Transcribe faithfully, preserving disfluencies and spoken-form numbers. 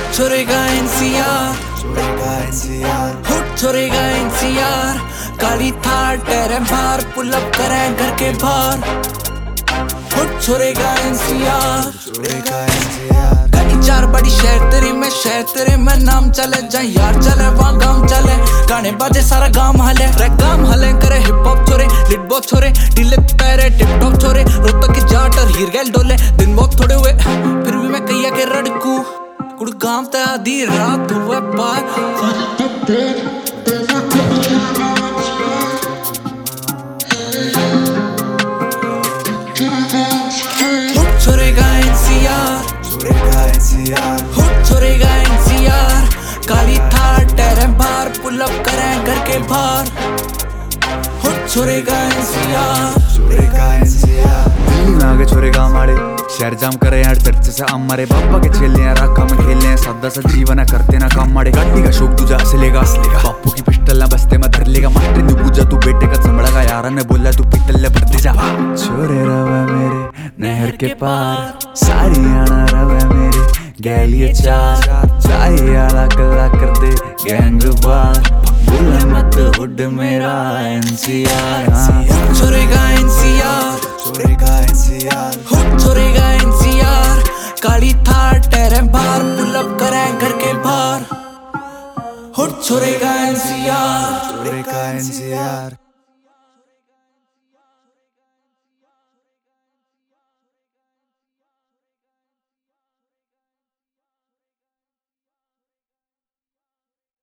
हुट छोड़ेगा एनसीआर, छोड़ेगा एनसीआर, हुट छोड़ेगा एनसीआर। काली थार टेरे बाहर पुल अप करें घर के बाहर। हुट छोड़ेगा एनसीआर, छोड़ेगा एनसीआर। कहीं चार बड़ी शहर तेरी में शहर तेरे में नाम चले, जहाँ यार चले वहाँ गाँव चले। गाने बाजे सारा गाँव हले, रैप गाँव हले करे हिप हॉप छोरे, लिट बहुत छोरे, ढीले पैरे टिप टॉप छोरे। रोहतक की जाट और हीर गैल डोले, दिन बहुत थोड़े हुए फिर भी मैं कहिया के रड़कू। कुड़ गाँव ते आधी रात हुए पार। हुट छोड़ेगा एनसीआर, छोड़ेगा एनसीआर, हुट छोड़ेगा एनसीआर। काली थार टेरे बाहर पुल अप करें घर के बाहर। हुट छोड़ेगा एनसीआर, छोड़ेगा एनसीआर। दिल्ली आगे छोड़ेगा हमारे शहर जाम करे यार चर्चे से हमारे बापा के छेले हैं राखा में खेलने हैं सादा सा जीवन है करते ना काम माड़े। गाड़ी का शौक तुझा असलेगा असलेगा बापू की पिस्टल ना बस्ते में धर लेगा। मास्टर ने पूछा तू बेटे का संभड़ा का यारा ने बोला तू पिस्टल ले भरते जा। छोरे रवे मेरे नहर के पार, सारी आना रवे मेरे गैलिए चार। चाहे आला कला कर दे गैंग बार, बोला मत हुड मेरा एनसीआर। हुट छोड़ेगा एनसीआर, छोड़ेगा एनसीआर, हुट छोड़ेगा एनसीआर। काली थार टेरे बाहर पुल अप करें घर के बाहर। हुट छोड़ेगा एनसीआर, छोड़ेगा एनसीआर।